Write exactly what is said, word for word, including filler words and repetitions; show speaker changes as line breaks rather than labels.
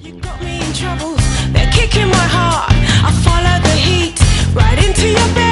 You got me in trouble, they're kicking my heart. I follow the heat right into your bed.